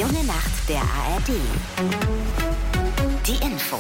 Junge Nacht der ARD. Die Infos.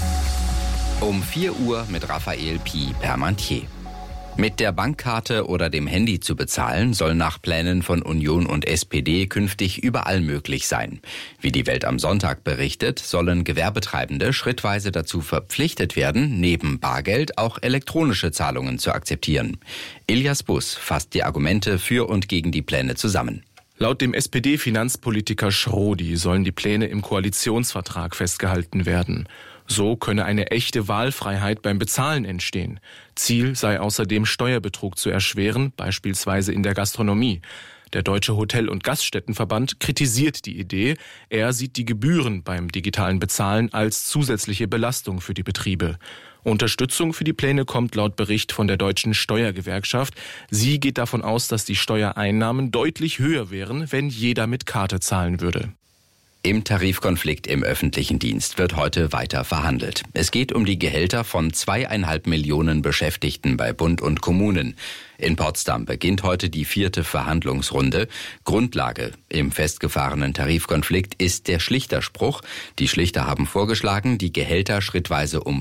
Um 4 Uhr mit Raphael Permantier. Mit der Bankkarte oder dem Handy zu bezahlen, soll nach Plänen von Union und SPD künftig überall möglich sein. Wie die Welt am Sonntag berichtet, sollen Gewerbetreibende schrittweise dazu verpflichtet werden, neben Bargeld auch elektronische Zahlungen zu akzeptieren. Ilias Bus fasst die Argumente für und gegen die Pläne zusammen. Laut dem SPD-Finanzpolitiker Schrodi sollen die Pläne im Koalitionsvertrag festgehalten werden. So könne eine echte Wahlfreiheit beim Bezahlen entstehen. Ziel sei außerdem, Steuerbetrug zu erschweren, beispielsweise in der Gastronomie. Der Deutsche Hotel- und Gaststättenverband kritisiert die Idee. Er sieht die Gebühren beim digitalen Bezahlen als zusätzliche Belastung für die Betriebe. Unterstützung für die Pläne kommt laut Bericht von der Deutschen Steuergewerkschaft. Sie geht davon aus, dass die Steuereinnahmen deutlich höher wären, wenn jeder mit Karte zahlen würde. Im Tarifkonflikt im öffentlichen Dienst wird heute weiter verhandelt. Es geht um die Gehälter von 2,5 Millionen Beschäftigten bei Bund und Kommunen. In Potsdam beginnt heute die 4. Verhandlungsrunde. Grundlage im festgefahrenen Tarifkonflikt ist der Schlichterspruch. Die Schlichter haben vorgeschlagen, die Gehälter schrittweise um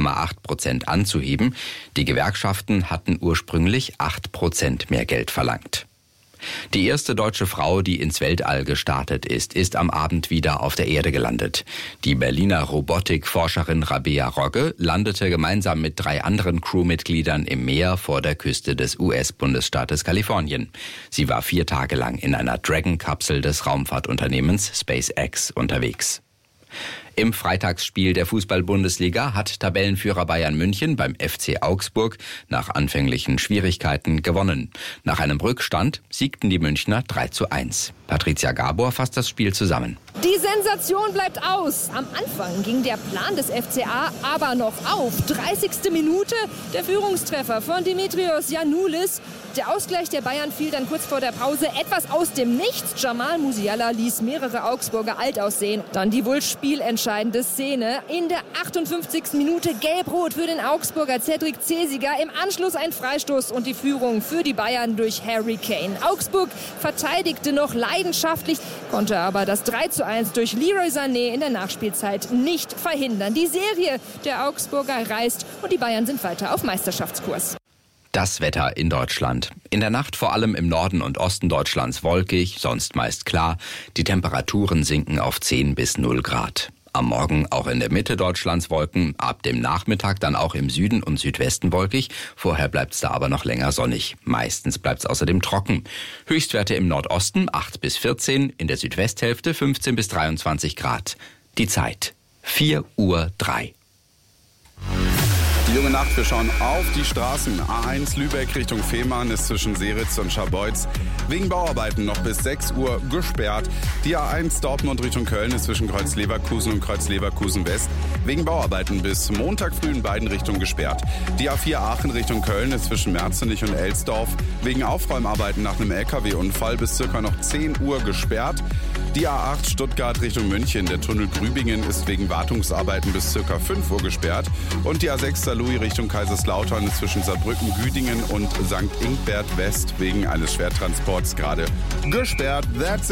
5,8% anzuheben. Die Gewerkschaften hatten ursprünglich 8% mehr Geld verlangt. Die erste deutsche Frau, die ins Weltall gestartet ist am Abend wieder auf der Erde gelandet. Die Berliner Robotikforscherin Rabea Rogge landete gemeinsam mit 3 anderen Crewmitgliedern im Meer vor der Küste des US-Bundesstaates Kalifornien. Sie war 4 Tage lang in einer Dragon-Kapsel des Raumfahrtunternehmens SpaceX unterwegs. Im Freitagsspiel der Fußball-Bundesliga hat Tabellenführer Bayern München beim FC Augsburg nach anfänglichen Schwierigkeiten gewonnen. Nach einem Rückstand siegten die Münchner 3:1. Patricia Gabor fasst das Spiel zusammen. Die Sensation bleibt aus. Am Anfang ging der Plan des FCA aber noch auf. 30. Minute, der Führungstreffer von Dimitrios Giannoulis. Der Ausgleich der Bayern fiel dann kurz vor der Pause etwas aus dem Nichts. Jamal Musiala ließ mehrere Augsburger alt aussehen. Dann die wohl spielentscheidende Szene. In der 58. Minute gelb-rot für den Augsburger Cedric Cesiger. Im Anschluss ein Freistoß und die Führung für die Bayern durch Harry Kane. Augsburg verteidigte noch leidenschaftlich, konnte aber das 3:1 durch Leroy Sané in der Nachspielzeit nicht verhindern. Die Serie der Augsburger reißt und die Bayern sind weiter auf Meisterschaftskurs. Das Wetter in Deutschland. In der Nacht vor allem im Norden und Osten Deutschlands wolkig, sonst meist klar. Die Temperaturen sinken auf 10 bis 0 Grad. Am Morgen auch in der Mitte Deutschlands Wolken, ab dem Nachmittag dann auch im Süden und Südwesten wolkig. Vorher bleibt es da aber noch länger sonnig. Meistens bleibt es außerdem trocken. Höchstwerte im Nordosten 8 bis 14, in der Südwesthälfte 15 bis 23 Grad. Die Zeit 4:03 Uhr. Die junge Nacht, wir schauen auf die Straßen. A1 Lübeck Richtung Fehmarn ist zwischen Seritz und Scharbeutz wegen Bauarbeiten noch bis 6 Uhr gesperrt. Die A1 Dortmund Richtung Köln ist zwischen Kreuz Leverkusen und Kreuz Leverkusen West wegen Bauarbeiten bis Montag früh in beiden Richtungen gesperrt. Die A4 Aachen Richtung Köln ist zwischen Merzenich und Elsdorf wegen Aufräumarbeiten nach einem LKW-Unfall bis circa noch 10 Uhr gesperrt. Die A8 Stuttgart Richtung München, der Tunnel Grübingen ist wegen Wartungsarbeiten bis circa 5 Uhr gesperrt. Und die A6 Saarlouis Richtung Kaiserslautern ist zwischen Saarbrücken, Güdingen und St. Ingbert West wegen eines Schwertransports gerade gesperrt. That's it!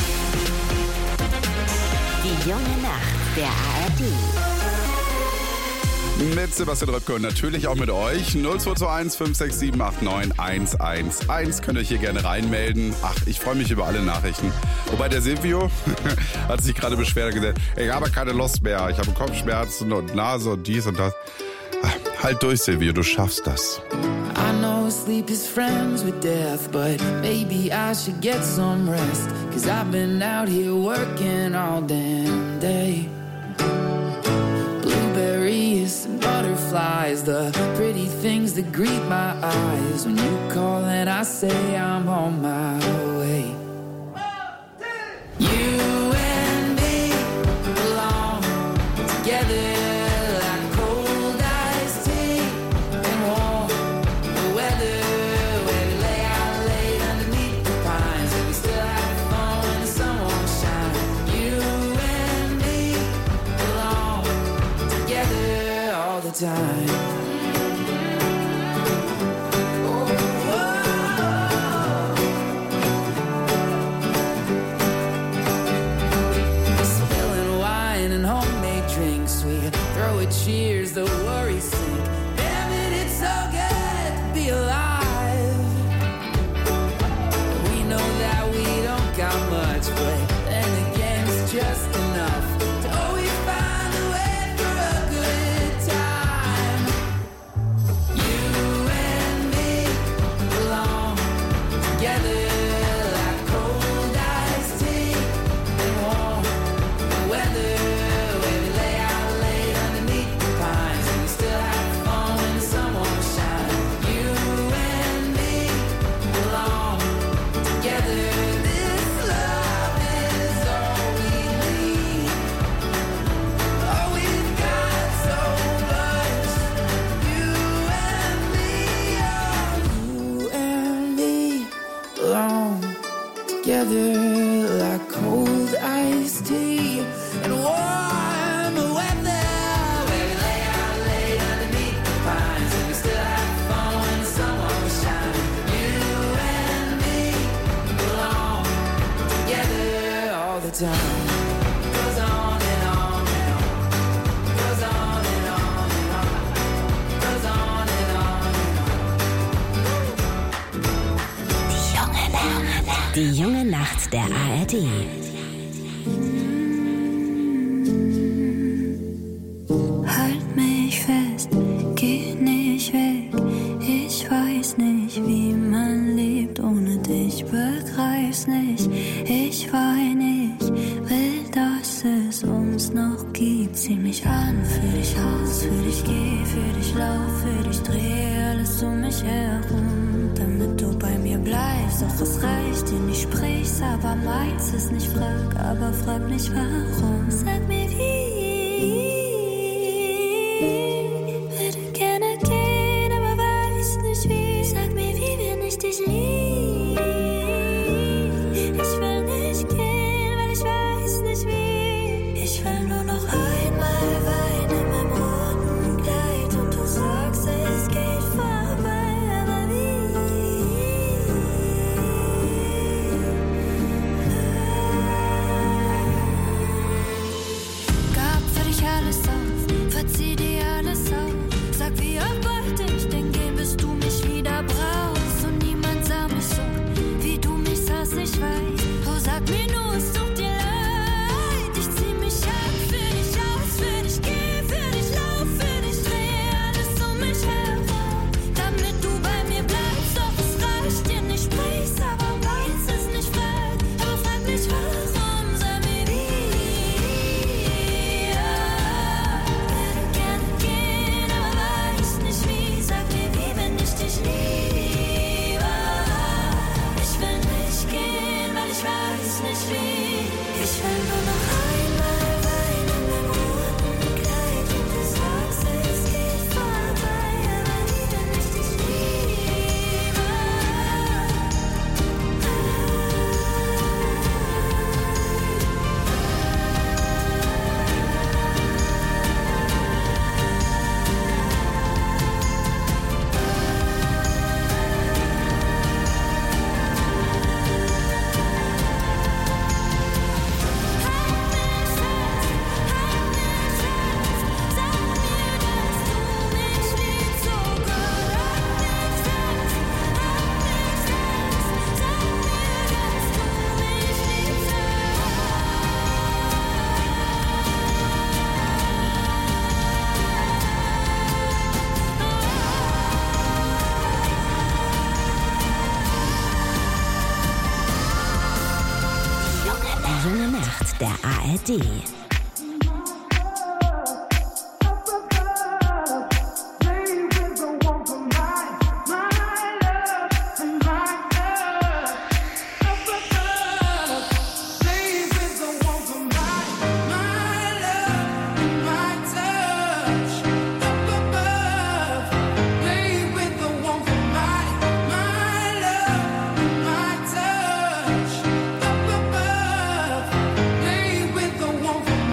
Die junge Nacht der ARD. Mit Sebastian Röpke und natürlich auch mit euch. 0221 567 89 111. Könnt ihr euch hier gerne reinmelden. Ach, ich freue mich über alle Nachrichten. Wobei der Silvio hat sich gerade beschwert und gesagt, ich habe keine Lust mehr. Ich habe Kopfschmerzen und Nase und dies und das. Ach, halt durch, Silvio, du schaffst das. I know sleep is friends with death, but maybe I should get some rest. 'Cause I've been out here working all damn day. Blueberries and butterflies, the pretty things that greet my eyes. When you call and I say I'm on my way. You and me belong together. Time. like cold iced tea and warm weather. Where we lay out late underneath the pines and we still have fun when the sun was shining. You and me belong together all the time. Goes on and on and on. Goes on and on and on. Goes on and on and on. Die junge Nacht der ARD. Halt mich fest, geh nicht weg. Ich weiß nicht, wie man lebt ohne dich. Begreif's nicht, ich weine, ich will, dass es uns noch gibt. Zieh mich an, für dich aus, für dich geh, für dich lauf, für dich dreh alles um mich herum, damit du bei mir bleibst. Doch es reicht dir nicht, sprich's, aber meins es nicht. Frag nicht warum. Sag mir wie. Würde gerne gehen, aber weiß nicht wie. Sag mir wie, wenn ich dich lieb. Ich will nicht gehen, weil ich weiß nicht wie. Ich will nur noch einmal weinen in meinem roten Kleid und du sagst, es geht vorbei, aber wie? Gab für dich alles auf, verzieh dir alles auf. Sag, wie oft wollte ich denn gehen, bis du mich wieder brauchst. Und niemand sah mich so, wie du mich sahst, ich weiß. Oh, sag mir nur, es tut dir leid. Ich zieh mich an, für dich aus, für dich geh, für dich lauf, für dich dreh alles um mich herum, damit du bei mir bleibst. Doch es reicht dir nicht, sprich's, aber meins ist nicht frei. Aber frag mich warum, sag mir wie. Würde gerne gehen, aber weiß nicht wie. Sag mir wie, wenn ich dich liebe. Ich will nicht gehen, weil ich weiß nicht wie. Ich will nur noch einmal weinen in meinem roten Kleid und du sagst, es geht vorbei, aber wie, wenn ich dich liebe. Die junge Nacht der ARD. Play with the one from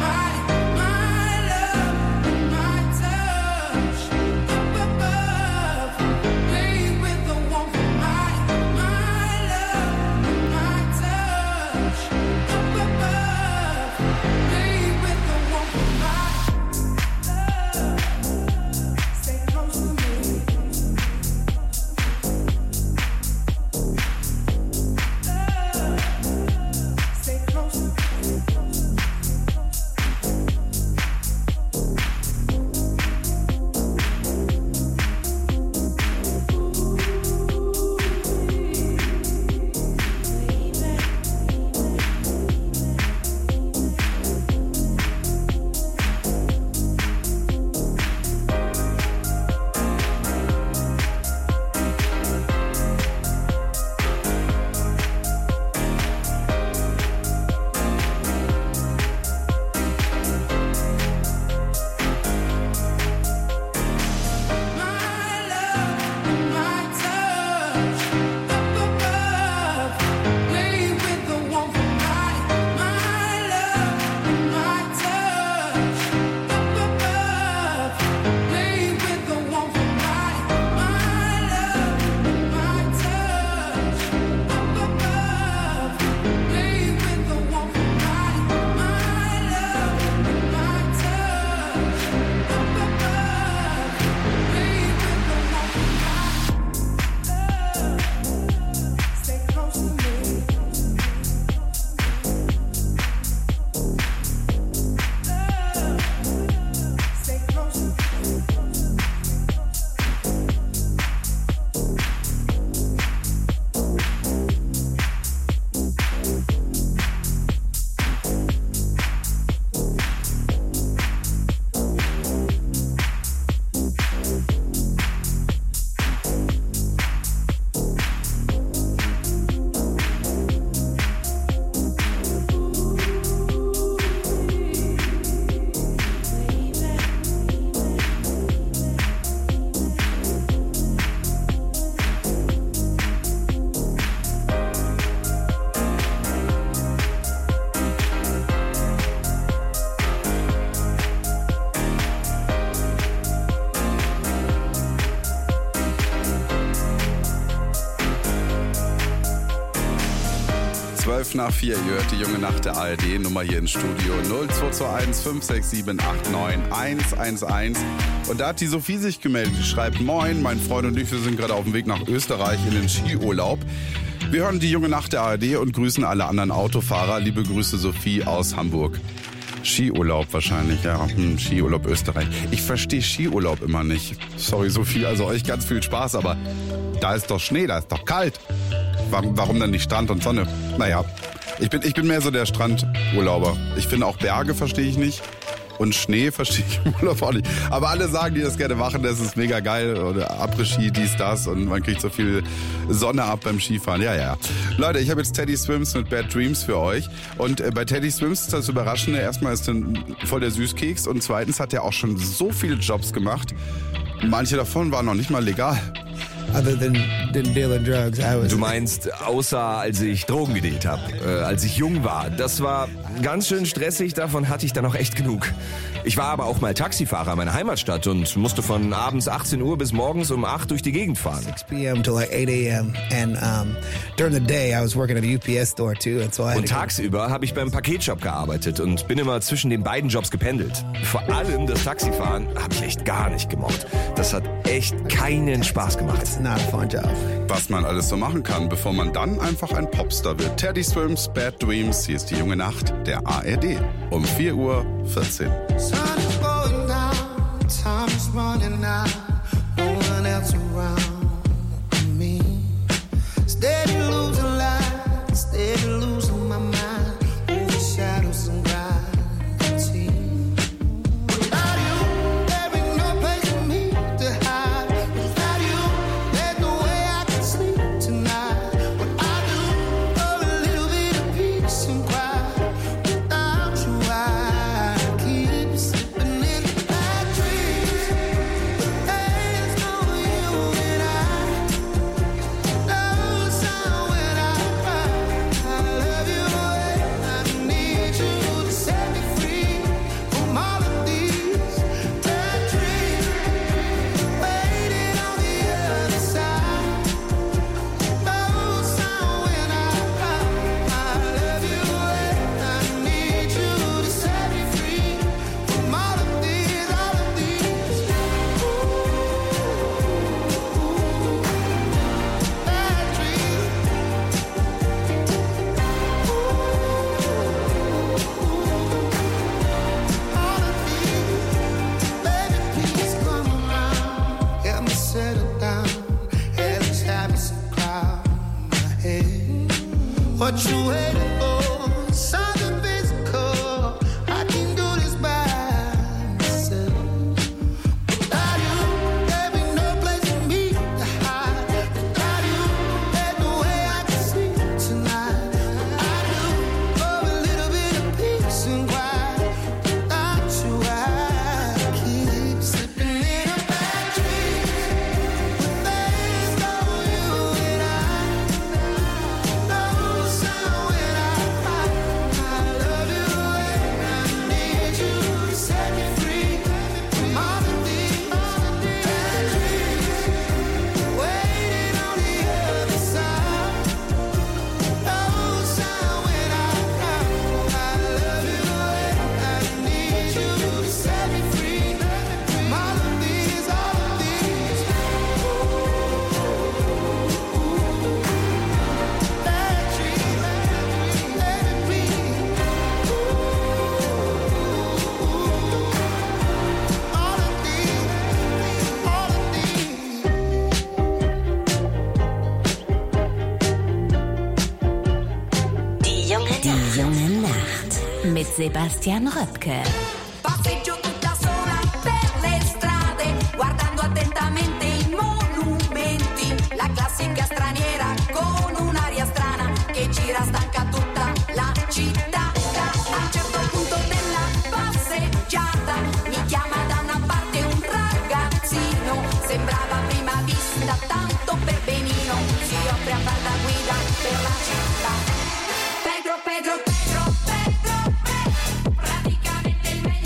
5 nach 4. Ihr hört die junge Nacht der ARD. Nummer hier ins Studio 0221 567 89 111. Und da hat die Sophie sich gemeldet. Die schreibt: Moin, mein Freund und ich, wir sind gerade auf dem Weg nach Österreich in den Skiurlaub. Wir hören die junge Nacht der ARD und grüßen alle anderen Autofahrer. Liebe Grüße, Sophie aus Hamburg. Skiurlaub wahrscheinlich, ja. Skiurlaub Österreich. Ich verstehe Skiurlaub immer nicht. Sorry, Sophie, also euch ganz viel Spaß, aber da ist doch Schnee, da ist doch kalt. Warum dann nicht Strand und Sonne? Naja, ich bin mehr so der Strandurlauber. Ich finde auch Berge verstehe ich nicht. Und Schnee verstehe ich im Urlaub auch nicht. Aber alle sagen, die das gerne machen, das ist mega geil. Oder Après-Ski, dies, das. Und man kriegt so viel Sonne ab beim Skifahren. Ja. Leute, ich habe jetzt Teddy Swims mit Bad Dreams für euch. Und bei Teddy Swims ist das Überraschende. Erstmal ist er voll der Süßkeks. Und zweitens hat er auch schon so viele Jobs gemacht. Manche davon waren noch nicht mal legal. Other than dealing drugs, Du meinst, außer als ich Drogen gedealt habe, als ich jung war. Das war ganz schön stressig, davon hatte ich dann auch echt genug. Ich war aber auch mal Taxifahrer in meiner Heimatstadt und musste von abends 18 Uhr bis morgens um 8 durch die Gegend fahren. 6 p.m. to like 8 a.m. And during the day I was working at a UPS store too. And so I had Und tagsüber habe ich beim Paketshop gearbeitet und bin immer zwischen den beiden Jobs gependelt. Vor allem das Taxifahren habe ich echt gar nicht gemocht. Das hat echt keinen Spaß gemacht. It's not a fun job. Was man alles so machen kann, bevor man dann einfach ein Popstar wird. Teddy Swims, Bad Dreams. Hier ist die junge Nacht der ARD. Um 4:14 Uhr. Sun is going down, time is running out, no one else around me. Steady losing light, steady losing my mind, over shadows and gravity. Without you, there ain't no place for me to hide. Without you, there's no way I can sleep tonight. What I do for a little bit of peace and quiet. Without you, I keep slipping in bad dreams. But there's no you and I. No sound when I cry. I love you and I need you to set me free from all of these bad dreams. Waiting on the other side. No sound when I cry. I love you and I need you to set me free from all of these bad dreams. All of these, baby, please come around. Help me settle down. At least have me some cloud in my head. What you waiting for? Something physical. I can do this by myself. Without you, there ain't no place for me to hide. Without you, there's no way I can sleep tonight. I do for a little bit of peace and quiet. Without you, I keep slipping in a bad dream. But there's no you and I. No sound when I cry. I love you and I need you to set me free from all of these bad dreams. Waiting on the other side. No sound when I cry. I love you and I need you to set me free from all of these bad dreams. Die junge Nacht mit Sebastian Röpke. Passeggio tutta sola per le strade, guardando attentamente i monumenti. La classica straniera con un'aria strana che gira stanca tutta la città. A un certo punto della passeggiata mi chiama da una parte un ragazzino. Sembrava a prima vista tanto per benino. Si offre a far da guida per la città. Pedro, Pedro, Pedro, Pedro, Pedro, praticamente il meglio.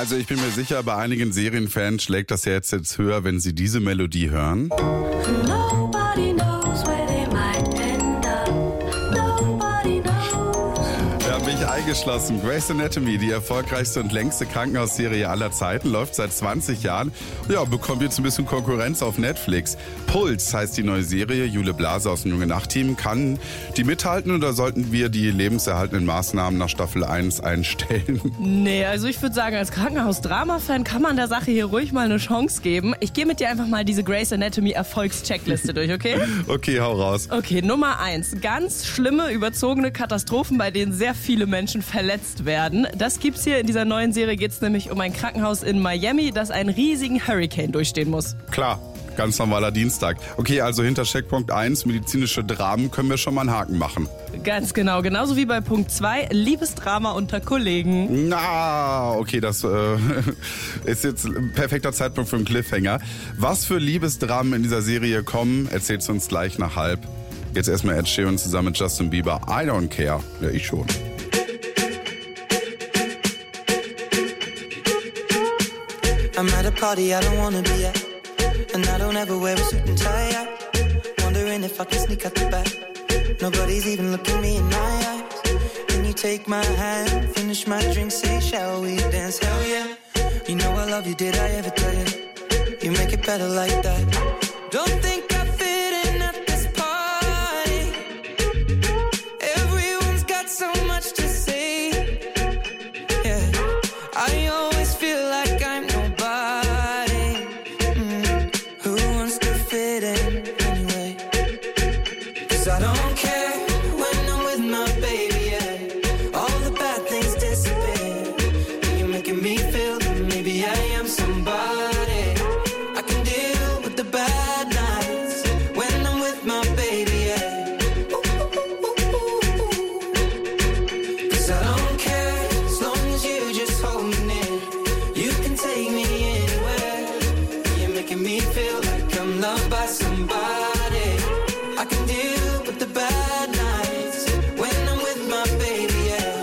Also ich bin mir sicher, bei einigen Serienfans schlägt das Herz jetzt höher, wenn sie diese Melodie hören. Nobody knows where they might end up. Nobody knows. Da bin ich eingeschlossen. Grey's Anatomy, die erfolgreichste und längste Krankenhausserie aller Zeiten, läuft seit 20 Jahren. Ja, bekommt jetzt ein bisschen Konkurrenz auf Netflix. Puls heißt die neue Serie. Jule Blase aus dem Junge-Nacht-Team. Kann die mithalten oder sollten wir die lebenserhaltenden Maßnahmen nach Staffel 1 einstellen? Nee, also ich würde sagen, als Krankenhaus-Drama-Fan kann man der Sache hier ruhig mal eine Chance geben. Ich gehe mit dir einfach mal diese Grey's Anatomy Erfolgscheckliste durch, okay? Okay, hau raus. Okay, Nummer 1. Ganz schlimme, überzogene Katastrophen, bei denen sehr viele Menschen verletzt werden. Das gibt's hier in dieser neuen Serie. Geht's nämlich um ein Krankenhaus in Miami, das einen riesigen Hurricane durchstehen muss. Klar. Ganz normaler Dienstag. Okay, also hinter Checkpunkt 1, medizinische Dramen, können wir schon mal einen Haken machen. Ganz genau. Genauso wie bei Punkt 2, Liebesdrama unter Kollegen. Na, okay, das ist jetzt ein perfekter Zeitpunkt für einen Cliffhanger. Was für Liebesdramen in dieser Serie kommen, erzählt's uns gleich nach 1:30. Jetzt erstmal Ed Sheeran zusammen mit Justin Bieber. I don't care. Ja, ich schon. I'm at a party I don't wanna be at, and I don't ever wear a suit and tie. Wondering if I can sneak out the back. Nobody's even looking me in my eyes. Can you take my hand, finish my drink, say shall we dance? Hell yeah. You know I love you, did I ever tell you? You make it better like that. Don't think I fit in at this party. Everyone's got so much to say. Yeah, I always feel like I'm nobody. Who wants to fit in anyway? 'Cause I don't care when I'm with my baby, yeah. All the bad things disappear. You're making me feel that maybe I am somebody. I can deal with the bad nights when I'm with my baby, yeah. 'Cause I don't care as long as you just hold me near. You can take me anywhere. You're making me feel like I'm loved by somebody. I can deal with the bad nights when I'm with my baby, yeah.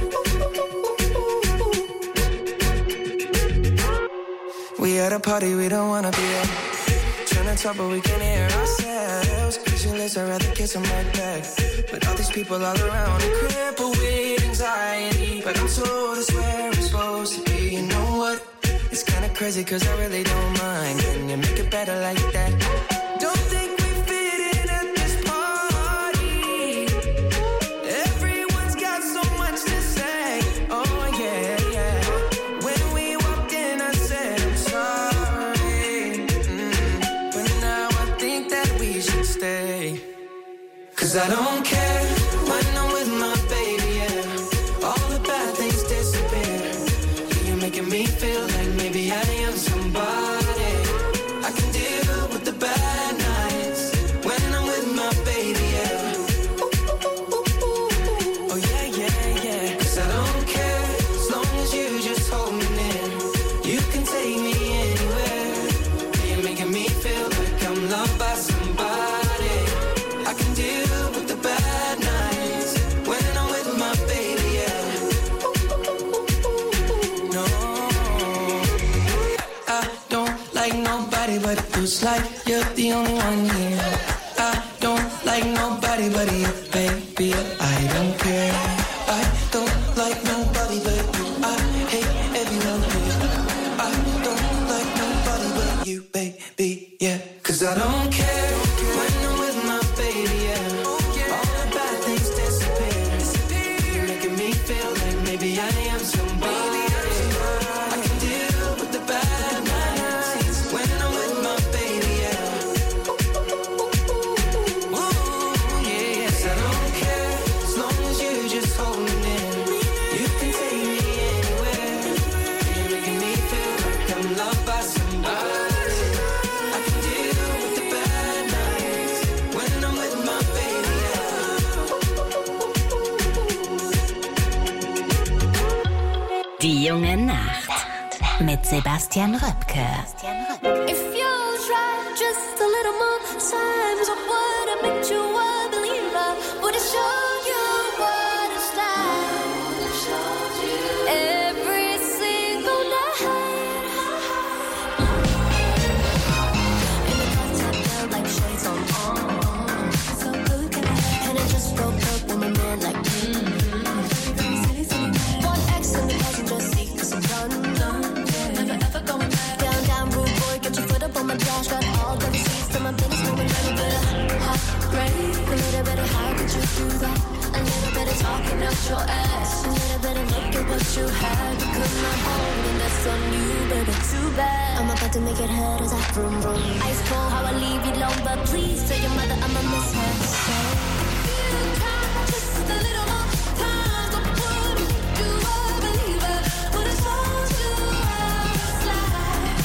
We at a party we don't wanna be at. Trying to talk but we can't hear ourselves. Pictureless, I'd rather kiss them right back. But all these people all around are crippled with anxiety. But I'm told it's where I'm supposed to be. You know what? It's kinda crazy 'cause I really don't mind. Can you make it better like that? Don't think we fit in at this party. Everyone's got so much to say. Oh yeah, yeah. When we walked in I said I'm sorry. But now I think that we should stay. 'Cause I don't care when I'm with my baby, yeah. All the bad things disappear. You're making me feel like maybe I am somebody. I can deal with the bad nights when I'm with my baby, yeah. Oh yeah, yeah, yeah. 'Cause I don't care as long as you just hold me near. You can take me anywhere. You're making me feel like I'm loved by somebody. I can deal with the bad nights when I'm with my baby, yeah. No, I don't like nobody but it feels like you're the only one here. I don't like nobody but you, baby. I don't care. I don't like nobody but you. I hate everyone here. I don't like nobody but you, baby, yeah. 'Cause I don't care when I'm with my baby, yeah. All the bad things disappear. You're making me feel like maybe I am somebody. I can deal with the bad nights when I'm with my baby, yeah. Ooh, yeah. 'Cause I don't care as long as you just hold me near. You can take me anywhere. You're making me feel like I'm loved by somebody. I can deal with the bad nights when I'm with my baby, yeah. Die junge Nacht mit Sebastian Röpke. If you try just a little more times, I would have made you a believer. Would have shown you what it's like. Every single night. with your ass. You better look at what you had. You could not hold, and that's on you, baby. Too bad. I'm about to make it hurt as I vroom vroom. Ice cold, how I leave you alone, but please tell your mother I'ma miss her. So you try just a little more time, so would you a believer? Would have told you I was like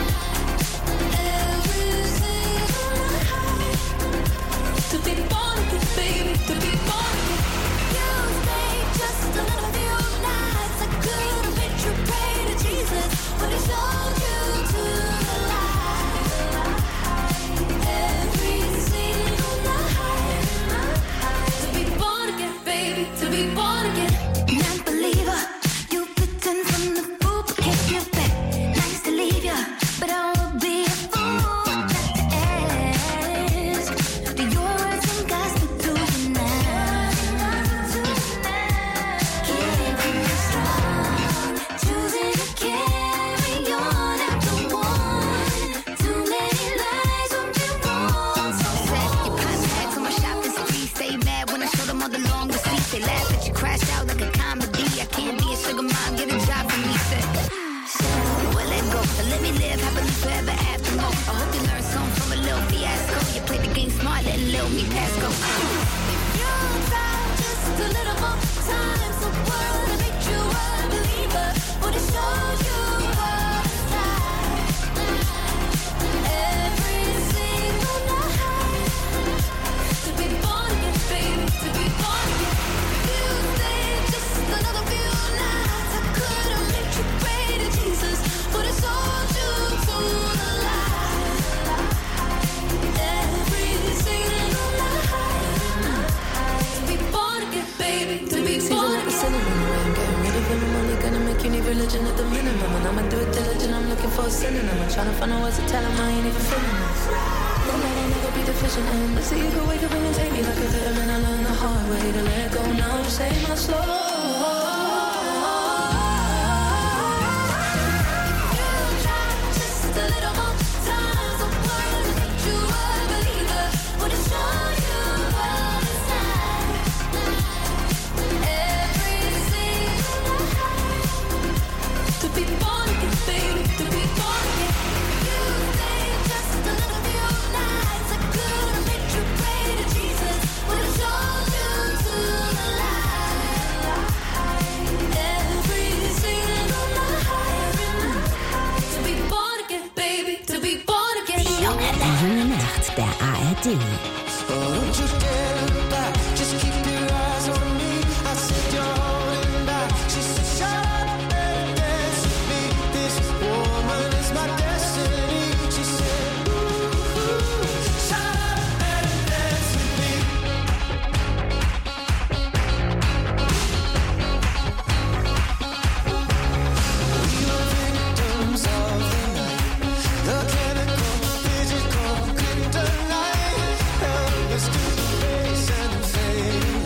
every single night. To be born again, baby, to be born again. You stay just a little few nights. I could have made you pray to Jesus, but he showed you to the light. Every single night. To be born again, baby, to be born again. Non-believer, you pretend from the poop, can't give back. Nice to leave ya, but I will be a fool not to ask. Do your words and gospel to you now? Keeping you strong, choosing to carry on after one. Too many lies won't be wrong. So sad, you pass back to my shopping spree. Stay mad when I show them all the long receipts. They laugh at you, crash out like a comedy. I can't be a sugar mom, get a job for me. Said, well, let go, but let me live happily forever after more. I hope you learn something from a little fiasco. You played the game smart, letting little me pass go. You try just a little more time, so would have made you a believer. Would have showed you what it's like. Every single night. To be born again, baby, to be born again. You stay just another few nights. I could have made you pray to Jesus, would have told you to the light. Every single night. To be born again, baby, to be born again. I'm getting rid of him, I'm only gonna make you need religion at the minimum. And I'ma do it diligent, I'm looking for a synonym. I'm trying to find out what to tell him, I ain't even feeling it. No, I'll never be deficient in. Let's see you could wake up and take me like a vitamin. I learned the hard way to let go. Now you say my slow. Just a little more time, so would have made you a believer. Would have shown you what it's like. Every single night. To be born again, baby, to be born again. You stay just a little few nights. I could have made you pray to Jesus. Would have shown you to the light. Every single night. To be born again, baby, to be born again. Die junge Nacht der ARD. Don't you dare back, just keep your eyes on me. I said you're holding back. She said, shut up and dance with me. This woman is my destiny. She said, ooh, shut up and dance with me. We were victims of the night. The chemical, physical, kryptonite. Held us to the base and fading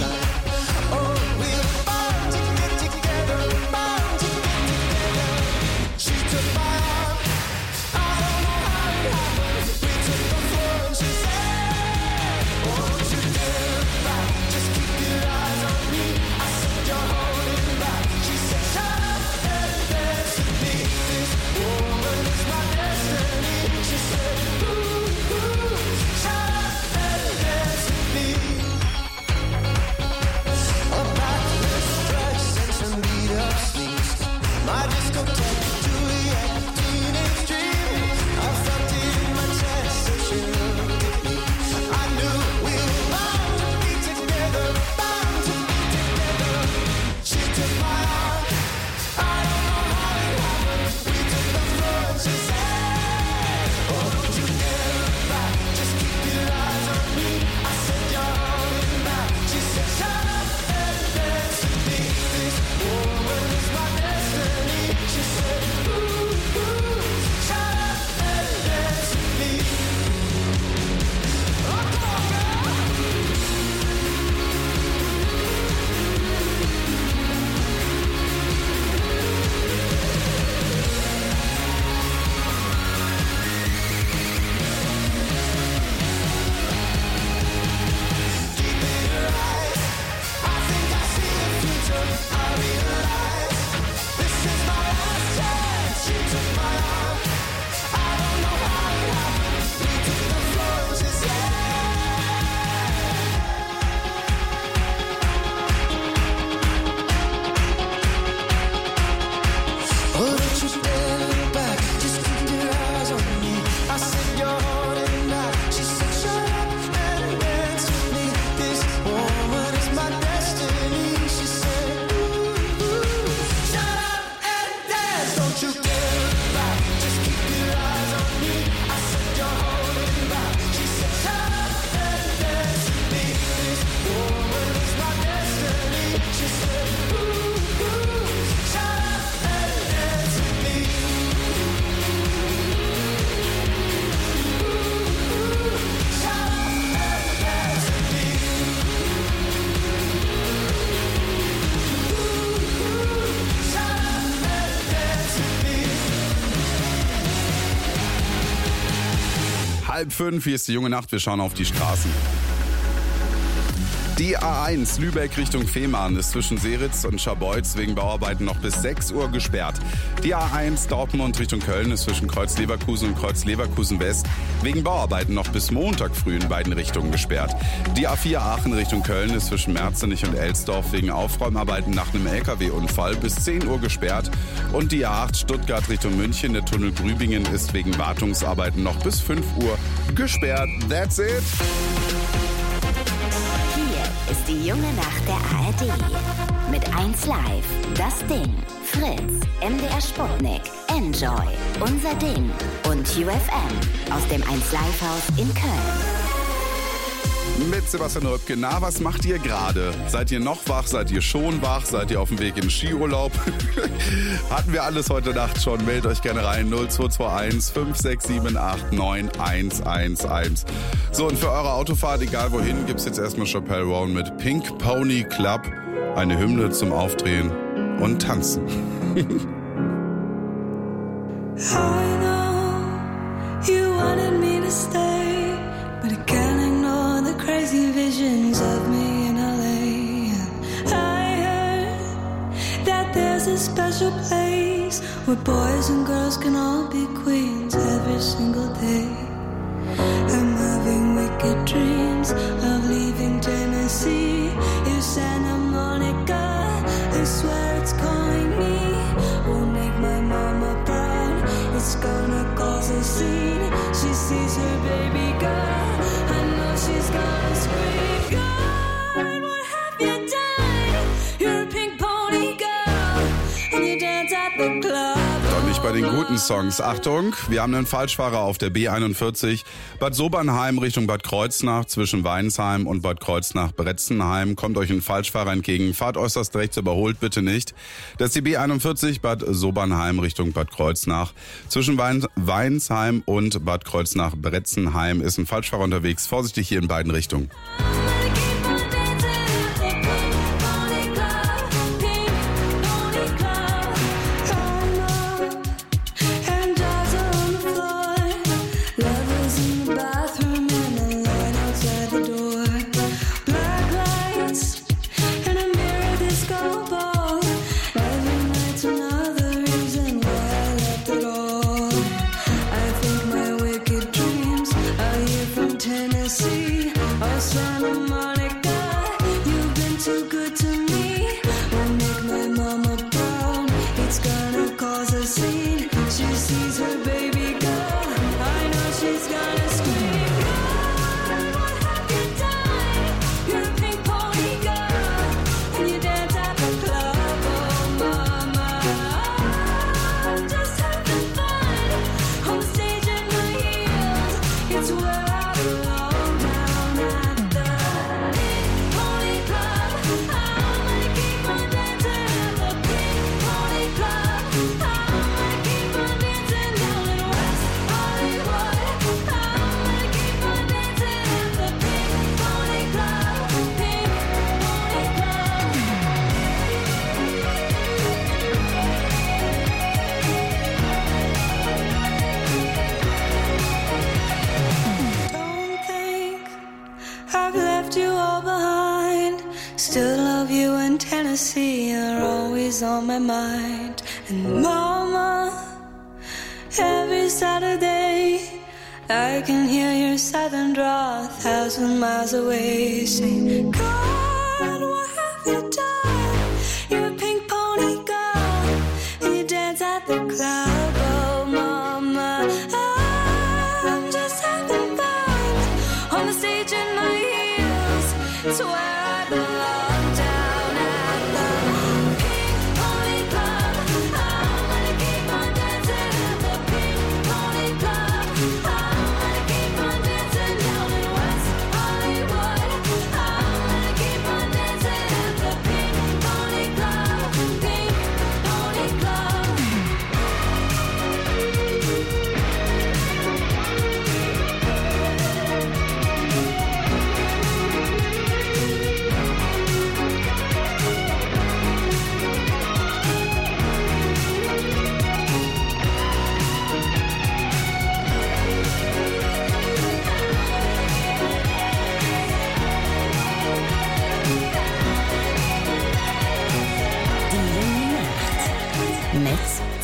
5:30, hier ist die junge Nacht, wir schauen auf die Straßen. Die A1 Lübeck Richtung Fehmarn ist zwischen Seritz und Scharbeutz wegen Bauarbeiten noch bis 6 Uhr gesperrt. Die A1 Dortmund Richtung Köln ist zwischen Kreuz Leverkusen und Kreuz Leverkusen West wegen Bauarbeiten noch bis Montag früh in beiden Richtungen gesperrt. Die A4 Aachen Richtung Köln ist zwischen Merzenich und Elsdorf wegen Aufräumarbeiten nach einem LKW-Unfall bis 10 Uhr gesperrt. Und die A8 Stuttgart Richtung München, der Tunnel Grübingen, ist wegen Wartungsarbeiten noch bis 5 Uhr gesperrt. That's it! Ist die junge Nacht der ARD. Mit 1 Live, Das Ding, Fritz, MDR Sputnik, Enjoy, Unser Ding und UFM aus dem 1 Live Haus in Köln. Mit Sebastian Röpke. Na, was macht ihr gerade? Seid ihr noch wach? Seid ihr schon wach? Seid ihr auf dem Weg in den Skiurlaub? Hatten wir alles heute Nacht schon. Meldet euch gerne rein. 0221 5678 9111. So, und für eure Autofahrt, egal wohin, gibt's jetzt erstmal Chappelle Roan mit Pink Pony Club. Eine Hymne zum Aufdrehen und Tanzen. I know you wanted me to stay, but I can't ignore the crazy visions of me in LA. I heard that there's a special place where boys and girls can all be queens every single day. I'm having wicked dreams of leaving Tennessee. If Santa Monica, I swear it's calling me. Won't make my mama proud. It's gonna cause a scene. She sees her baby girl. I know she's gonna scream. God, what have you done? You're a pink pony girl, and you dance at the club. Doch nicht bei den guten Songs. Achtung, wir haben einen Falschfahrer auf der B41. Bad Sobernheim Richtung Bad Kreuznach, zwischen Weinsheim und Bad Kreuznach-Bretzenheim. Kommt euch ein Falschfahrer entgegen. Fahrt äußerst rechts, überholt bitte nicht. Das ist die B41 Bad Sobernheim Richtung Bad Kreuznach. Zwischen Weinsheim und Bad Kreuznach-Bretzenheim ist ein Falschfahrer unterwegs. Vorsichtig hier in beiden Richtungen. Tennessee, oh Santa Monica, you've been too good to me. Won't make my mama proud. It's gonna cause a scene. She sees her baby girl. I know she's gonna scream. God, what have you done? You're a pink pony girl, and you dance at the club. Oh mama, I'm just having fun on the stage in my heels. It's where still love you in Tennessee, you're always on my mind. And mama, every Saturday I can hear your southern drawl 1,000 miles away. Saying, God, what have you done? You're a pink pony girl, and you dance at the club. Oh mama, I'm just having fun on the stage in my heels. It's where I belong.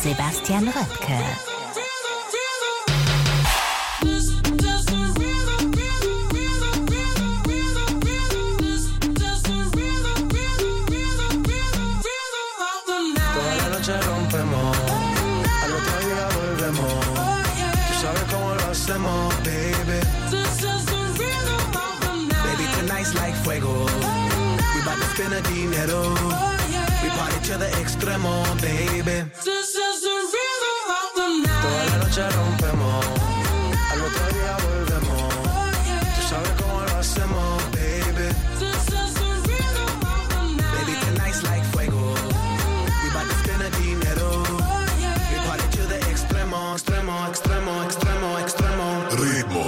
Sebastian Röpke. Like fuego, we bout to spend a dinero. We party to the extremo, baby. This is the rhythm of the night. Toda la noche rompemos, al otro día volvemos. Tú sabes cómo lo hacemos, baby. This is the rhythm of the night. Baby, tonight's like fuego. We bout to spend a dinero. We party to the extremo, extremo, extremo, extremo, extremo. Ritmo.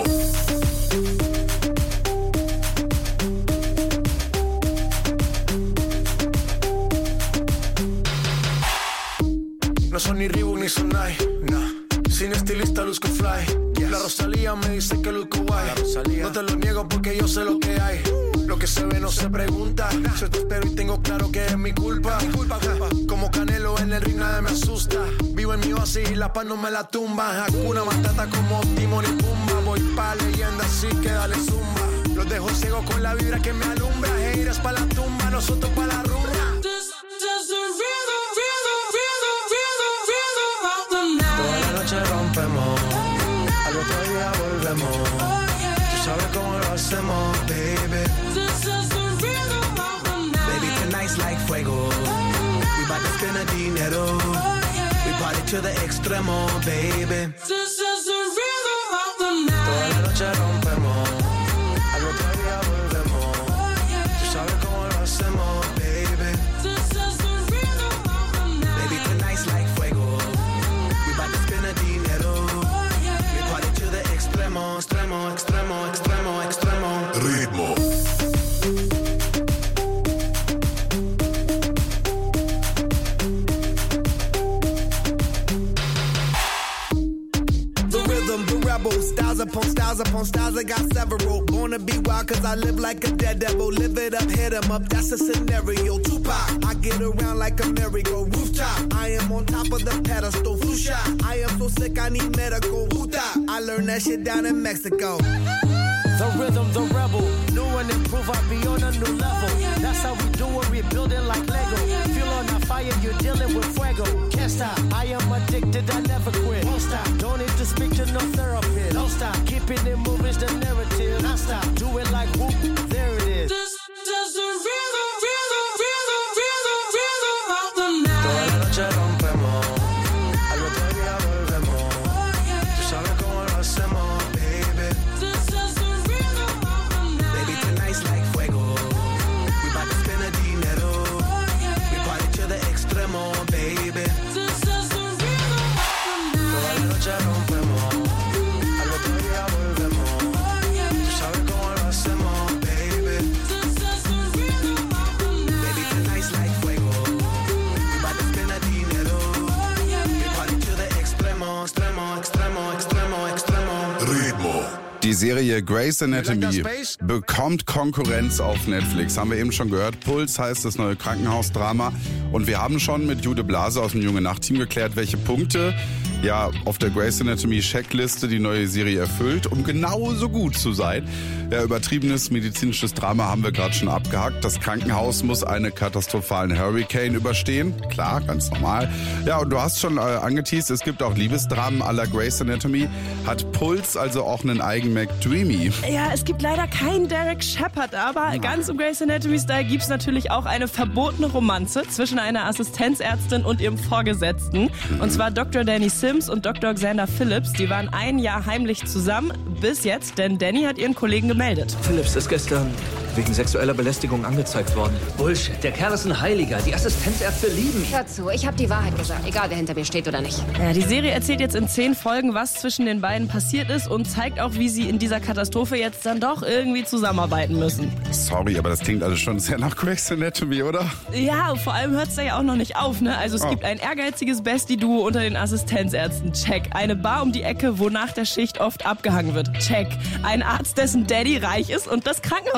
No son ni Reebok ni Sonai, nah. Sin estilista luzco fly. Yes. La Rosalía me dice que luzco guay. No te lo niego porque yo sé lo que hay. Lo que se ve no se pregunta. Yo te espero y tengo claro que es mi culpa. Como Canelo en el ring nada me asusta. Vivo en mi oasis y la paz no me la tumba. Hakuna Matata como Timon y Pumba. Voy pa' leyenda así que dale zumba. Los dejo ciego con la vibra que me alumbra. Heiras pa' la tumba, nosotros pa' la rumba. Rompemos, al otro día volvemos. Tú sabes cómo lo hacemos, baby. This is the rhythm of the night. Baby, tonight's like fuego. We bout to spend a dinero. We party to the extremo, baby. This is the rhythm of the night. Toda la noche rompemos, al otro día volvemos. Tú sabes cómo lo hacemos, baby. This is the rhythm of the night. Baby, tonight's like fuego. Extremo, extremo, extremo, extremo, extremo. Ritmo. The rhythm, the rebel. Styles upon styles upon styles, I got several. Born to be wild cause I live like a dead devil. Live it up, hit 'em up, that's a scenario. Tupac, I get around like a merry-go. Rooftop, I am on top of the pedestal. Flu shot, I am so sick I need medical. Huta, I learned that shit down in Mexico. The rhythm, the rebel. New and improve, I be on a new level. That's how we do it, we build it like Lego. Feel on the fire, you're dealing with fuego. Can't stop, I am addicted, I never quit. Won't stop, don't need to speak to no therapist. Don't stop, keeping it moving's the narrative. Don't stop, do it like whoop, there it is. This is the rhythm, rhythm, rhythm, rhythm, rhythm of the night. Toda la noche rompemos, al otro día volvemos. Tú sabes cómo lo hacemos, baby. This is the rhythm of the night. Baby, tonight's like fuego. We bout to spend a dinero. We party to the extremo, baby. This is the rhythm of the night. Toda la noche rompemos, al otro día volvemos. Tú sabes cómo lo hacemos, baby. This is the rhythm of the night. Baby, tonight's like fuego. We bout to spend a dinero. We party to the extremo, extremo, extremo, extremo, extremo. Ritmo. Die Serie Grey's Anatomy bekommt Konkurrenz auf Netflix. Haben wir eben schon gehört. Puls heißt das neue Krankenhausdrama. Und wir haben schon mit Jude Blase aus dem Junge Nacht-Team geklärt, welche Punkte ja auf der Grey's Anatomy Checkliste die neue Serie erfüllt, um genauso gut zu sein. Ja, übertriebenes medizinisches Drama haben wir gerade schon abgehakt. Das Krankenhaus muss einen katastrophalen Hurricane überstehen. Klar, ganz normal. Ja, und du hast schon angeteased, es gibt auch Liebesdramen à la Grey's Anatomy. Hat Puls also auch einen eigenen McDreamy? Ja, es gibt leider keinen Derek Shepherd, aber ganz im Grey's Anatomy-Style gibt es natürlich auch eine verbotene Romanze zwischen einer Assistenzärztin und ihrem Vorgesetzten. Und zwar Dr. Danny Sims und Dr. Xander Phillips. Die waren ein Jahr heimlich zusammen, bis jetzt, denn Danny hat ihren Kollegen gemeldet. Phillips ist gestern wegen sexueller Belästigung angezeigt worden. Bullshit, der Kerl ist ein Heiliger. Die Assistenzärzte lieben ihn. Hör zu, ich habe die Wahrheit gesagt, egal wer hinter mir steht oder nicht. Ja, die Serie erzählt jetzt in 10 Folgen, was zwischen den beiden passiert ist und zeigt auch, wie sie in dieser Katastrophe jetzt dann doch irgendwie zusammenarbeiten müssen. Sorry, aber das klingt alles schon sehr nach Grey's Anatomy, oder? Ja, vor allem hört es da ja auch noch nicht auf, ne? Also es gibt ein ehrgeiziges Bestie-Duo unter den Assistenzärzten. Check. Eine Bar um die Ecke, wo nach der Schicht oft abgehangen wird. Check. Ein Arzt, dessen Daddy reich ist und das Krankenhaus mitfinanziert.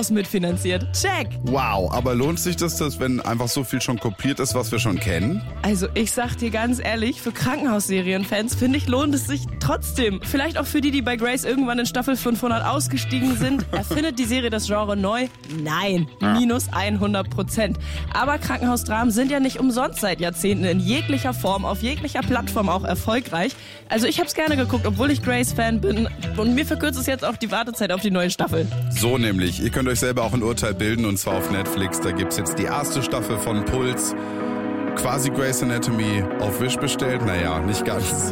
finanziert. Check! Wow, aber lohnt sich das, wenn einfach so viel schon kopiert ist, was wir schon kennen? Also ich sag dir ganz ehrlich, für Krankenhausserienfans finde ich, lohnt es sich trotzdem. Vielleicht auch für die bei Grace irgendwann in Staffel 500 ausgestiegen sind. Erfindet die Serie das Genre neu? Nein, minus 100%. Aber Krankenhausdramen sind ja nicht umsonst seit Jahrzehnten in jeglicher Form, auf jeglicher Plattform auch erfolgreich. Also ich hab's gerne geguckt, obwohl ich Grace-Fan bin. Und mir verkürzt es jetzt auch die Wartezeit auf die neue Staffel. So nämlich. Ihr könnt euch selber auch ein Urteil bilden, und zwar auf Netflix. Da gibt's jetzt die erste Staffel von Puls. Quasi Grey's Anatomy auf Wish bestellt. Naja, nicht ganz.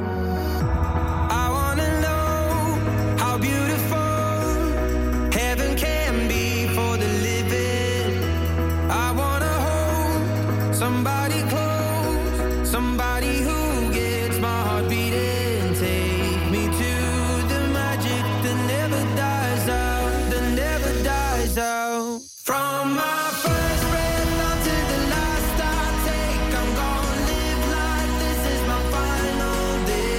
Somebody close, somebody who gets my heart beating. Take me to the magic that never dies out, that never dies out. From my first breath until the last I take, I'm gonna live like this is my final day.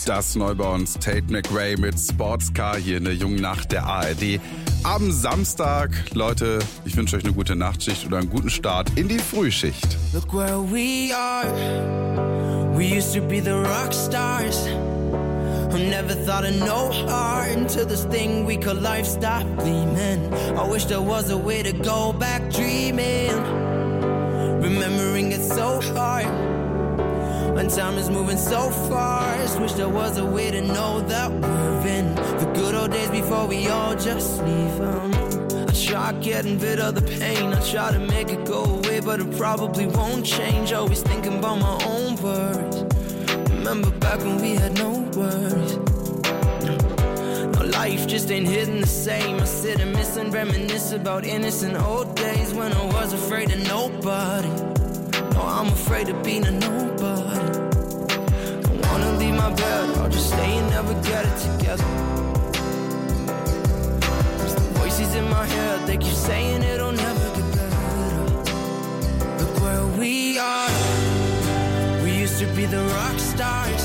Das neu bei uns Tate McRae mit Sportscar hier in der jungen Nacht der ARD. Am Samstag, Leute, ich wünsche euch eine gute Nachtschicht oder einen guten Start in die Frühschicht. Look where we are. We used to be the rock stars. Who never thought of no heart until this thing we call life stopped gleaming. I wish there was a way to go back dreaming. Remembering it's so hard when time is moving so fast. Wish there was a way to know that we're in the good old days before we all just leave them. I try getting rid of the pain, I try to make it go away, but it probably won't change. Always thinking about my own words. Remember back when we had no worries. No, life just ain't hitting the same. I sit and miss and reminisce about innocent old days when I was afraid of nobody. No, I'm afraid of being a nobody. Don't wanna leave my bed, I'll just stay and never get it together. Cause the voices in my head, they keep saying it'll never get better. Look where we are. Used to be the rock stars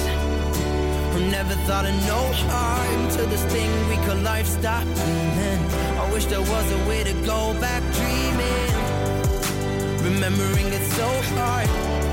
who never thought of no heart until this thing we call life stopped gleaming. I wish there was a way to go back dreaming. Remembering it's so hard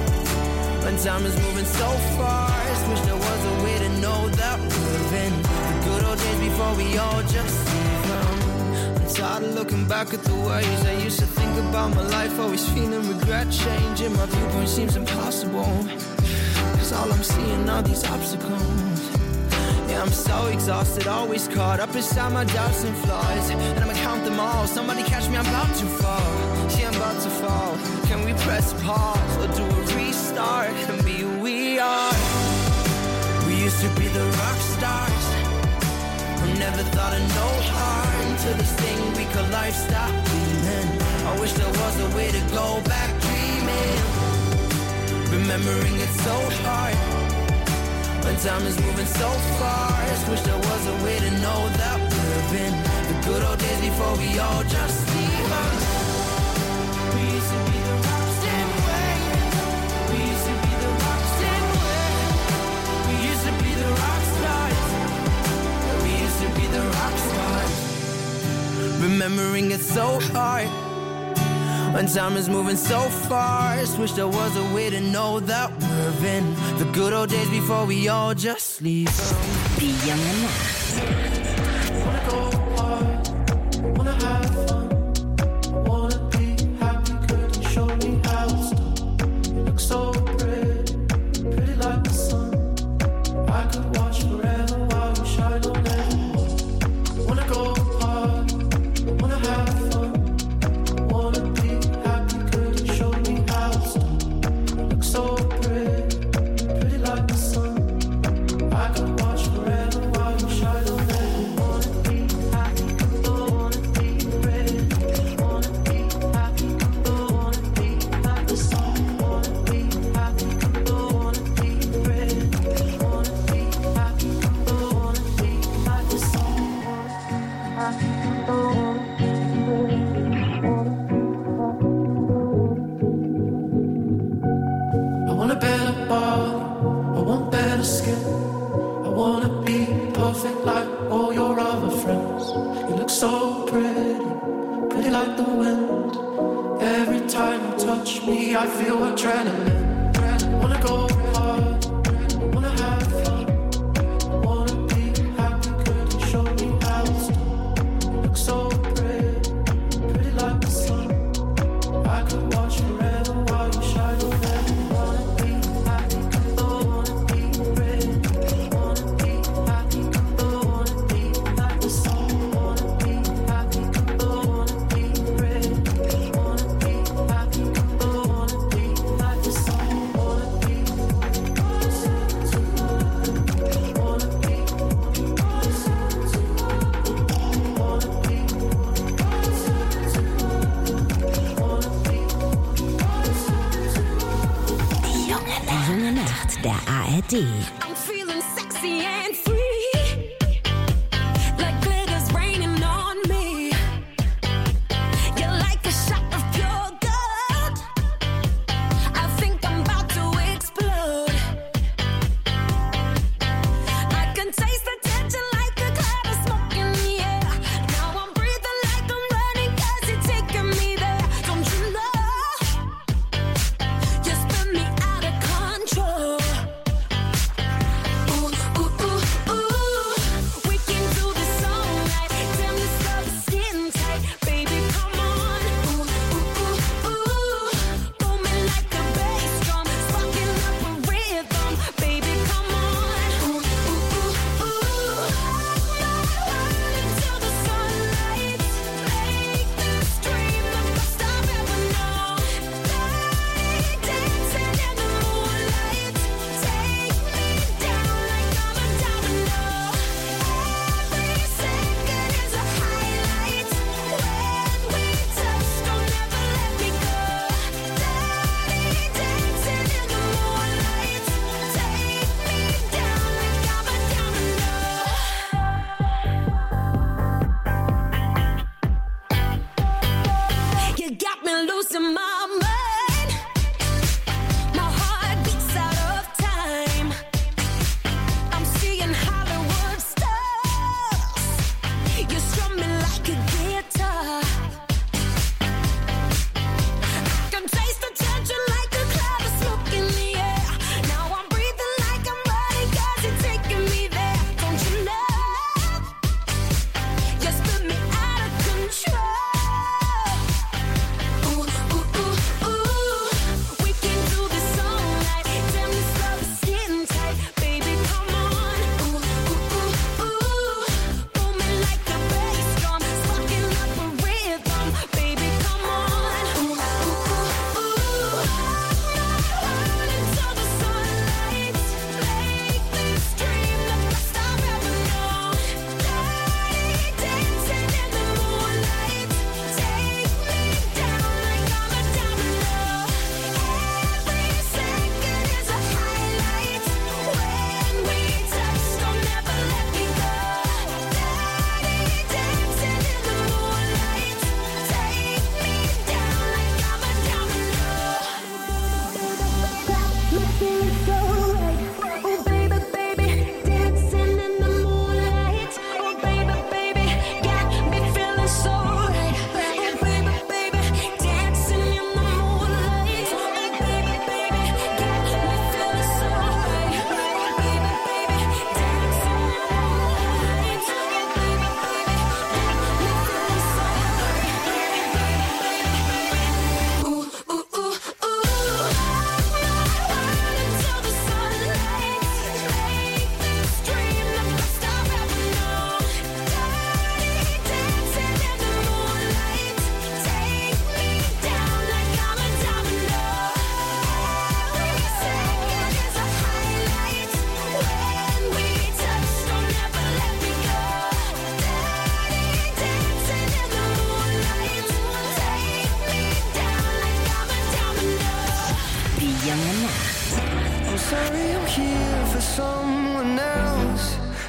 when time is moving so fast. Wish there was a way to know that we're in the good old days before we all just leave them. I'm tired of looking back at the ways I used to think about my life. Always feeling regret, changing my viewpoint seems impossible. Cause all I'm seeing are these obstacles. Yeah, I'm so exhausted, always caught up inside my doubts and flaws. And I'ma count them all, somebody catch me, I'm about to fall. See, I'm about to fall. Can we press pause or do a restart and be who we are? We used to be the rock stars who never thought of no heart until this thing we call life stopped gleaming. I wish there was a way to go back dreaming. Remembering it's so hard when time is moving so fast. Wish there was a way to know that we're in the good old days before we all just leave us. We used to be the rockstar way. We used to be the rockstar way. We used to be the rock stars. We used to be the rock stars. Remembering it's so hard when time is moving so fast. Wish there was a way to know that we're in the good old days before we all just leave. Die junge Nacht. Wanna go hard, wanna have fun, wanna be happy, could you show me how it's done? You look so pretty, pretty like the sun. I could watch forever while you shine on everyone. Wanna go hard, wanna have fun, wanna be happy, could you show me how it's done? You look so pretty, pretty like the sun. I could watch forever while you shine on everyone. Wanna be happy, wanna be ready. Wanna be happy, wanna be like the sun. Wanna be happy, wanna be ready. Wanna be happy, wanna be like the sun. Happy, wanna be I want a better body, I want better skin. I wanna be perfect like all your other friends. You look so pretty, pretty like the wind. Every time you touch me, I feel adrenaline. Wanna go hard, wanna have fun, wanna be happy, could you show me how it's done? You look so pretty, pretty like the sun. I could watch forever while you shine on everyone. Wanna be happy, wanna be ready. Wanna be happy, wanna be like the sun. Wanna be happy, wanna be ready. Wanna be happy, wanna be like the sun. Wanna be, wanna be, Die junge Nacht der ARD. I'm feeling sexy and free, like glitter's raining on me. You're like a shot of pure gold. I think I'm about to explode.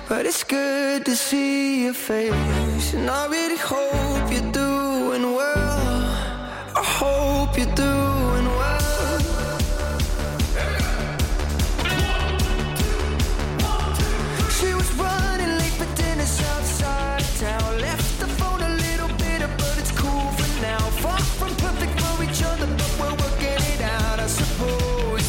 but it's good to see your face. And I really hope you're doing well. I hope you're doing well. She was running late for dinner outside of town. Left the phone a little bitter, but it's cool for now. Far from perfect for each other, but we're working it out, I suppose.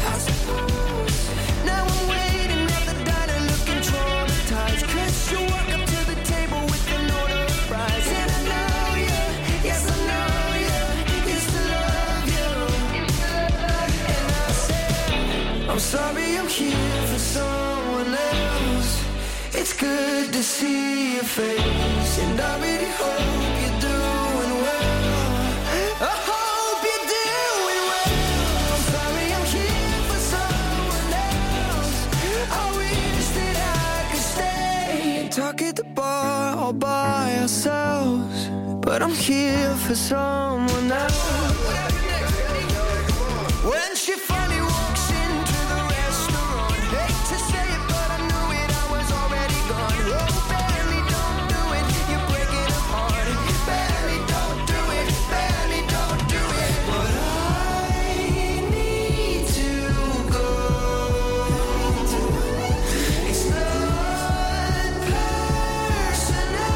Now I'm waiting at the diner looking traumatized. Cause you walk up to the table with an order of fries. And I know you, yes I know you, used to love you. And I said, I'm sorry I'm here for someone else. It's good to see your face. And I really hope you're doing well. I hope you're doing well. I'm sorry I'm here for someone else. I wish that I could stay and talk at the bar all by ourselves. But I'm here for someone else. When she finally walks into the restaurant, hate to say it, but I knew it, I was already gone. Oh, barely don't do it, you're breaking apart. Barely don't do it, barely don't do it. But I need to go. It's not personal.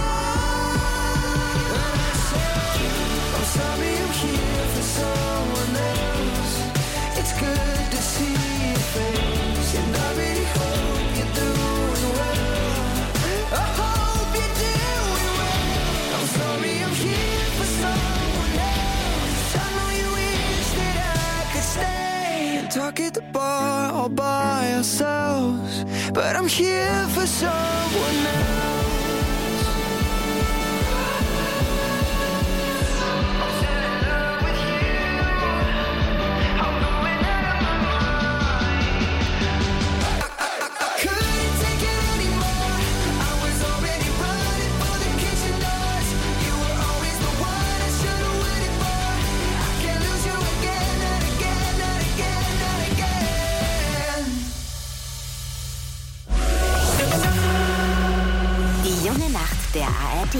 I'm sorry I'm here for someone else. It's good to see your face. And I really hope you're doing well. I hope you're doing well. I'm sorry I'm here for someone else. I know you wish that I could stay and talk at the bar all by ourselves. But I'm here for someone else. Couldn't take it anymore. I was already running for the kitchen doors. You were always the one I should have waited for. I can't lose you again, not again, not again, not again. Die junge Nacht der ARD.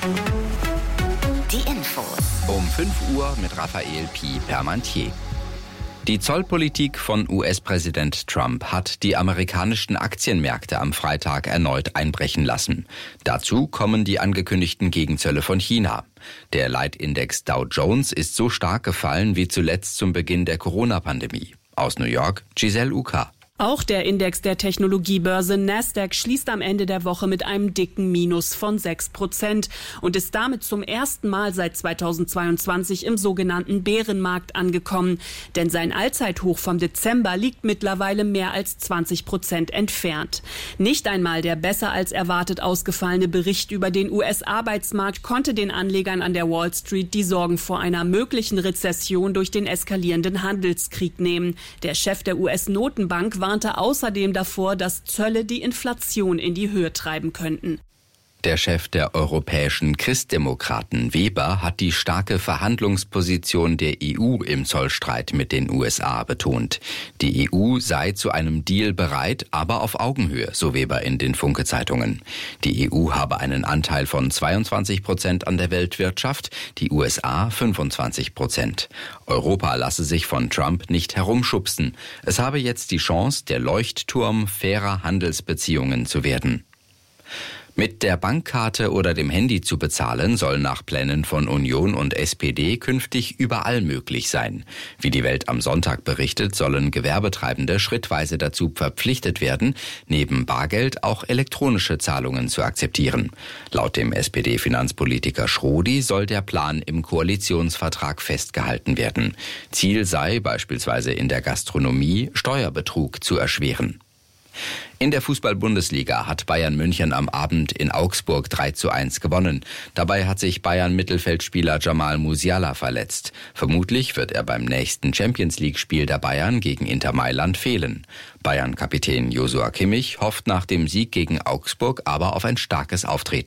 Die Infos. Um 5 Uhr mit Raphael Pi Permantier. Die Zollpolitik von US-Präsident Trump hat die amerikanischen Aktienmärkte am Freitag erneut einbrechen lassen. Dazu kommen die angekündigten Gegenzölle von China. Der Leitindex Dow Jones ist so stark gefallen wie zuletzt zum Beginn der Corona-Pandemie. Aus New York, Giselle Uka. Auch der Index der Technologiebörse Nasdaq schließt am Ende der Woche mit einem dicken Minus von 6% und ist damit zum ersten Mal seit 2022 im sogenannten Bärenmarkt angekommen. Denn sein Allzeithoch vom Dezember liegt mittlerweile mehr als 20% entfernt. Nicht einmal der besser als erwartet ausgefallene Bericht über den US-Arbeitsmarkt konnte den Anlegern an der Wall Street die Sorgen vor einer möglichen Rezession durch den eskalierenden Handelskrieg nehmen. Der Chef der US-Notenbank warnte außerdem davor, dass Zölle die Inflation in die Höhe treiben könnten. Der Chef der europäischen Christdemokraten Weber hat die starke Verhandlungsposition der EU im Zollstreit mit den USA betont. Die EU sei zu einem Deal bereit, aber auf Augenhöhe, so Weber in den Funke-Zeitungen. Die EU habe einen Anteil von 22% an der Weltwirtschaft, die USA 25%. Europa lasse sich von Trump nicht herumschubsen. Es habe jetzt die Chance, der Leuchtturm fairer Handelsbeziehungen zu werden. Mit der Bankkarte oder dem Handy zu bezahlen, soll nach Plänen von Union und SPD künftig überall möglich sein. Wie die Welt am Sonntag berichtet, sollen Gewerbetreibende schrittweise dazu verpflichtet werden, neben Bargeld auch elektronische Zahlungen zu akzeptieren. Laut dem SPD-Finanzpolitiker Schrodi soll der Plan im Koalitionsvertrag festgehalten werden. Ziel sei beispielsweise in der Gastronomie, Steuerbetrug zu erschweren. In der Fußball-Bundesliga hat Bayern München am Abend in Augsburg 3:1 gewonnen. Dabei hat sich Bayern-Mittelfeldspieler Jamal Musiala verletzt. Vermutlich wird er beim nächsten Champions-League-Spiel der Bayern gegen Inter Mailand fehlen. Bayern-Kapitän Joshua Kimmich hofft nach dem Sieg gegen Augsburg aber auf ein starkes Auftreten.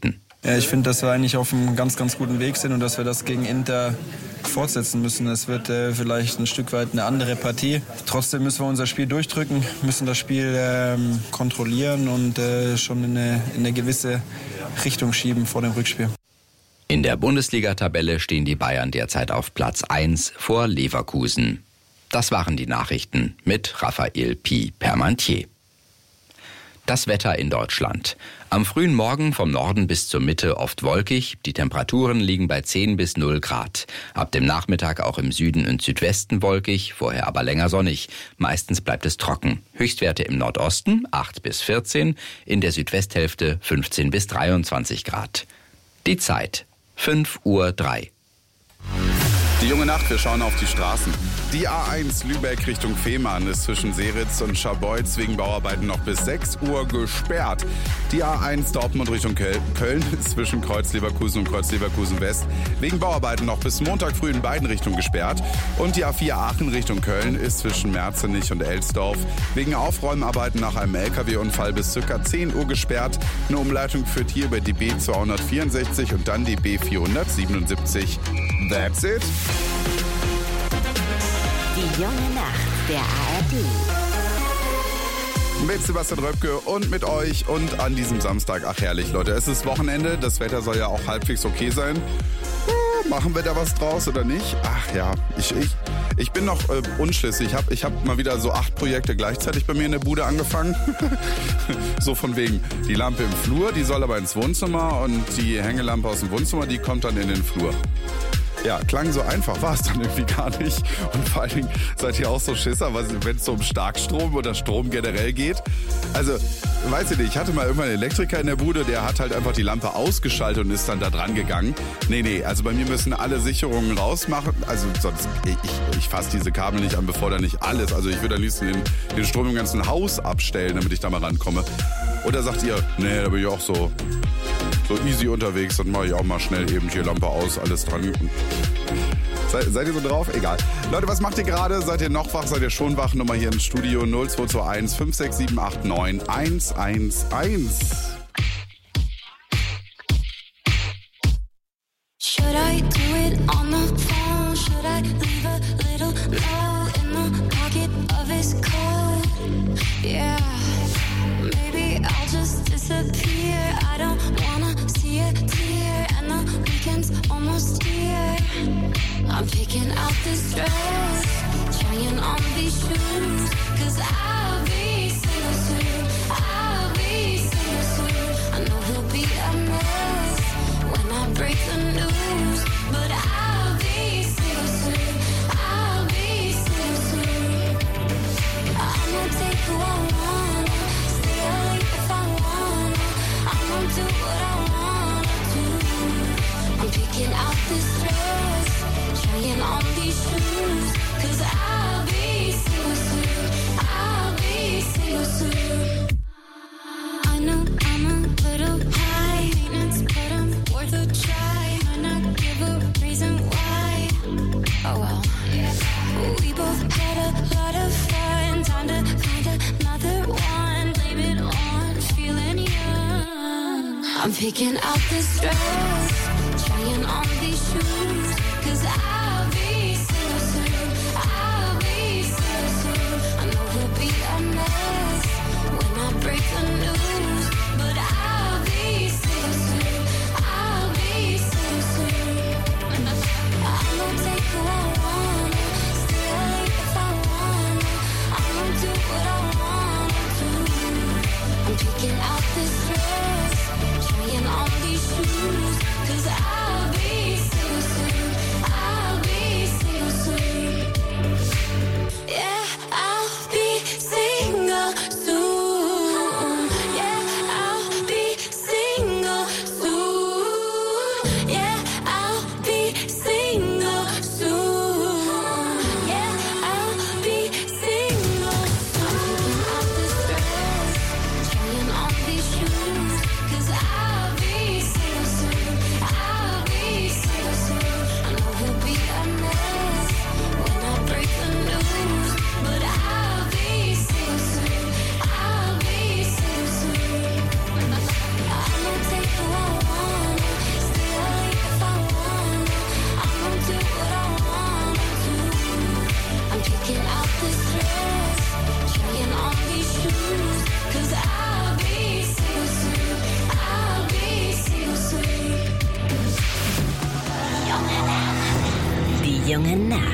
Ja, ich finde, dass wir eigentlich auf einem ganz, ganz guten Weg sind und dass wir das gegen Inter fortsetzen müssen. Es wird vielleicht ein Stück weit eine andere Partie. Trotzdem müssen wir unser Spiel durchdrücken, müssen das Spiel kontrollieren und schon in eine gewisse Richtung schieben vor dem Rückspiel. In der Bundesliga-Tabelle stehen die Bayern derzeit auf Platz 1 vor Leverkusen. Das waren die Nachrichten mit Raphael Pi Permantier. Das Wetter in Deutschland. Am frühen Morgen vom Norden bis zur Mitte oft wolkig. Die Temperaturen liegen bei 10 bis 0 Grad. Ab dem Nachmittag auch im Süden und Südwesten wolkig, vorher aber länger sonnig. Meistens bleibt es trocken. Höchstwerte im Nordosten 8 bis 14, in der Südwesthälfte 15 bis 23 Grad. Die Zeit 5:03 Uhr. Die junge Nacht, wir schauen auf die Straßen. Die A1 Lübeck Richtung Fehmarn ist zwischen Seritz und Scharbeutz wegen Bauarbeiten noch bis 6 Uhr gesperrt. Die A1 Dortmund Richtung Köln ist zwischen Kreuz Leverkusen und Kreuz Leverkusen West wegen Bauarbeiten noch bis Montag früh in beiden Richtungen gesperrt. Und die A4 Aachen Richtung Köln ist zwischen Merzenich und Elsdorf wegen Aufräumarbeiten nach einem LKW-Unfall bis ca. 10 Uhr gesperrt. Eine Umleitung führt hier über die B264 und dann die B477. That's it. Die junge Nacht der ARD. Mit Sebastian Röpke und mit euch und an diesem Samstag. Ach herrlich, Leute, es ist Wochenende. Das Wetter soll ja auch halbwegs okay sein. Machen wir da was draus oder nicht? Ach ja, ich bin noch unschlüssig. Ich hab mal wieder so 8 Projekte gleichzeitig bei mir in der Bude angefangen. So von wegen, die Lampe im Flur, die soll aber ins Wohnzimmer und die Hängelampe aus dem Wohnzimmer, die kommt dann in den Flur. Ja, klang so einfach, war es dann irgendwie gar nicht. Und vor allen Dingen seid ihr auch so Schisser, wenn es so um Starkstrom oder Strom generell geht. Also, weiß ich nicht, ich hatte mal irgendwann einen Elektriker in der Bude, der hat halt einfach die Lampe ausgeschaltet und ist dann da dran gegangen. Nee, also bei mir müssen alle Sicherungen rausmachen. Also sonst, ich fasse diese Kabel nicht an, bevor da nicht alles. Also ich würde am liebsten den Strom im ganzen Haus abstellen, damit ich da mal rankomme. Oder sagt ihr, nee, da bin ich auch so easy unterwegs, dann mache ich auch mal schnell eben hier Lampe aus, alles dran. Seid ihr so drauf? Egal. Leute, was macht ihr gerade? Seid ihr noch wach? Seid ihr schon wach? Nummer hier im Studio 0221 56789 111. Should I do it on the phone? Should I leave a little note in the pocket of his coat? Yeah, maybe I'll just disappear. I don't wanna see a tear, and the weekend's almost here. I'm picking out this dress, trying on these shoes, 'cause I'll be single soon, I'll be single soon. I know he'll be a mess when I break the news, but I'll be single soon, I'll be single soon. I'ma take who I want, stay late if I want, I'ma do what I wanna do. I'm picking out this dress, trying on these shoes, 'cause I'll be single soon, I'll be single soon. I know I'm a little high maintenance, but I'm worth a try. Might not give a reason why. Oh well. We both had a lot of fun. Time to find another one. Blame it on feeling young. I'm picking out this dress, trying on these shoes, 'cause I'll be single soon, I'll be single soon. I know he'll be a mess when I break the news, but I'll be single soon, I'll be single soon. I'ma take who I wanna, stay late if I wanna, I'ma do what I wanna do. I'm picking out this dress, trying on these shoes, 'cause I'll be single soon, I'll be single soon. Yeah, I'll be single soon. Yeah, I'll be single soon. Yeah, I'll be single soon. Yeah, I'll be single soon. I'm picking out this dress, trying on these shoes, 'cause I'll be single soon, I'll be jungen Nacht.